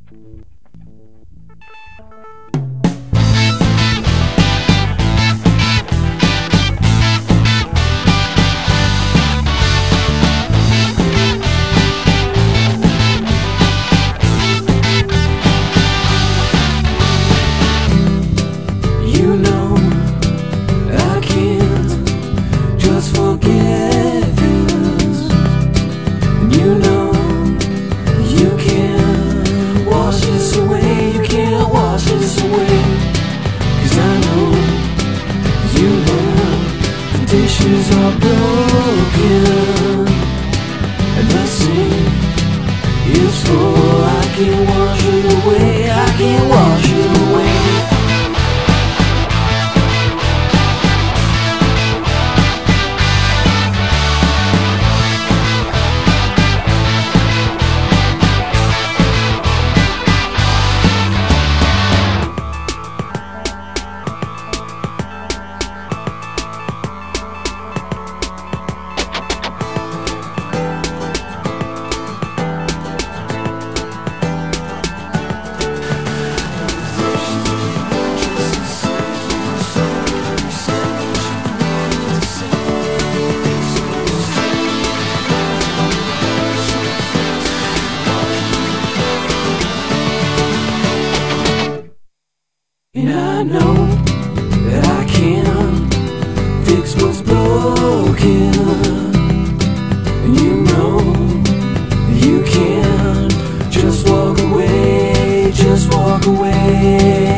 Dishes are broken and the sink is full. I can't wash it away, I can't wash it away. And I know that I can fix what's broken. And you know you can just walk away, just walk away.